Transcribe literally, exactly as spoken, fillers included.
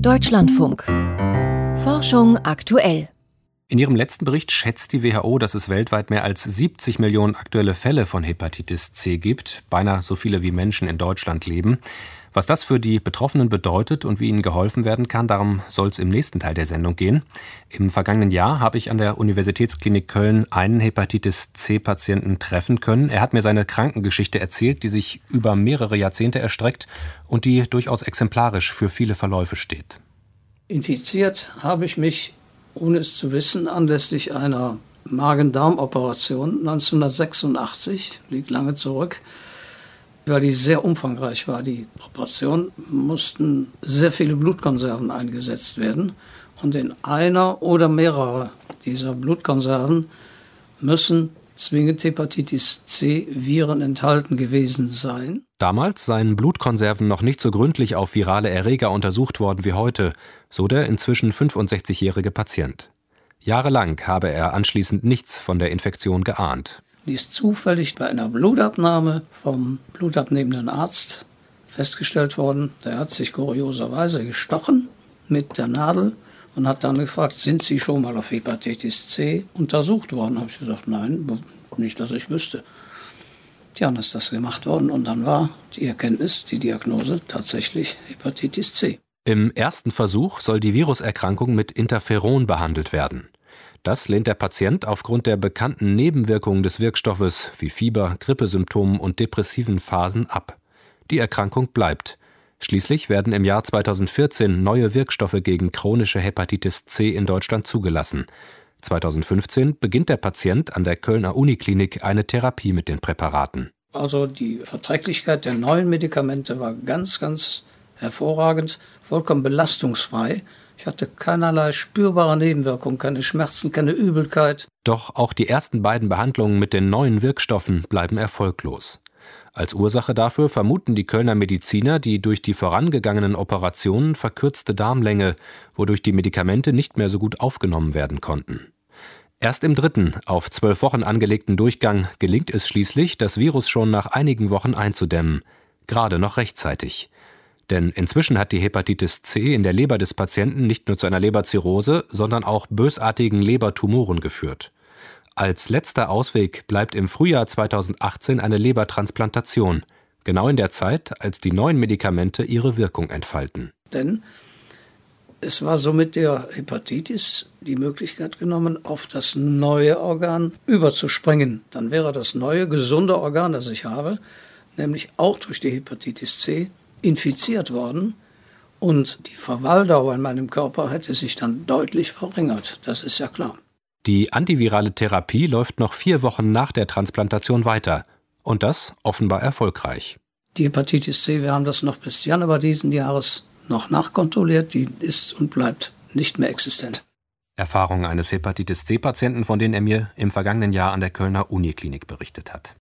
Deutschlandfunk. Forschung aktuell. In ihrem letzten Bericht schätzt die W H O, dass es weltweit mehr als siebzig Millionen aktuelle Fälle von Hepatitis C gibt, beinahe so viele wie Menschen in Deutschland leben. Was das für die Betroffenen bedeutet und wie ihnen geholfen werden kann, darum soll es im nächsten Teil der Sendung gehen. Im vergangenen Jahr habe ich an der Universitätsklinik Köln einen Hepatitis C-Patienten treffen können. Er hat mir seine Krankengeschichte erzählt, die sich über mehrere Jahrzehnte erstreckt und die durchaus exemplarisch für viele Verläufe steht. Infiziert habe ich mich, ohne es zu wissen, anlässlich einer Magen-Darm-Operation neunzehnhundertsechsundachtzig, liegt lange zurück. Weil die sehr umfangreich war, die Operation, mussten sehr viele Blutkonserven eingesetzt werden. Und in einer oder mehrere dieser Blutkonserven müssen zwingend Hepatitis C-Viren enthalten gewesen sein. Damals seien Blutkonserven noch nicht so gründlich auf virale Erreger untersucht worden wie heute, so der inzwischen fünfundsechzigjährige Patient. Jahrelang habe er anschließend nichts von der Infektion geahnt. Die ist zufällig bei einer Blutabnahme vom blutabnehmenden Arzt festgestellt worden. Der hat sich kurioserweise gestochen mit der Nadel und hat dann gefragt, sind Sie schon mal auf Hepatitis C untersucht worden? Habe ich gesagt, nein, nicht, dass ich wüsste. Tja, dann ist das gemacht worden und dann war die Erkenntnis, die Diagnose tatsächlich Hepatitis C. Im ersten Versuch soll die Viruserkrankung mit Interferon behandelt werden. Das lehnt der Patient aufgrund der bekannten Nebenwirkungen des Wirkstoffes wie Fieber, Grippesymptomen und depressiven Phasen ab. Die Erkrankung bleibt. Schließlich werden im Jahr zweitausendvierzehn neue Wirkstoffe gegen chronische Hepatitis C in Deutschland zugelassen. zweitausendfünfzehn beginnt der Patient an der Kölner Uniklinik eine Therapie mit den Präparaten. Also die Verträglichkeit der neuen Medikamente war ganz, ganz hervorragend, vollkommen belastungsfrei. Ich hatte keinerlei spürbare Nebenwirkungen, keine Schmerzen, keine Übelkeit. Doch auch die ersten beiden Behandlungen mit den neuen Wirkstoffen bleiben erfolglos. Als Ursache dafür vermuten die Kölner Mediziner die durch die vorangegangenen Operationen verkürzte Darmlänge, wodurch die Medikamente nicht mehr so gut aufgenommen werden konnten. Erst im dritten, auf zwölf Wochen angelegten Durchgang gelingt es schließlich, das Virus schon nach einigen Wochen einzudämmen. Gerade noch rechtzeitig. Denn inzwischen hat die Hepatitis C in der Leber des Patienten nicht nur zu einer Leberzirrhose, sondern auch bösartigen Lebertumoren geführt. Als letzter Ausweg bleibt im Frühjahr zweitausendachtzehn eine Lebertransplantation, genau in der Zeit, als die neuen Medikamente ihre Wirkung entfalten. Denn es war somit der Hepatitis die Möglichkeit genommen, auf das neue Organ überzuspringen. Dann wäre das neue, gesunde Organ, das ich habe, nämlich auch durch die Hepatitis C, infiziert worden und die Verweildauer in meinem Körper hätte sich dann deutlich verringert. Das ist ja klar. Die antivirale Therapie läuft noch vier Wochen nach der Transplantation weiter. Und das offenbar erfolgreich. Die Hepatitis C, wir haben das noch bis Januar diesen Jahres noch nachkontrolliert. Die ist und bleibt nicht mehr existent. Erfahrungen eines Hepatitis C-Patienten, von denen er mir im vergangenen Jahr an der Kölner Uniklinik berichtet hat.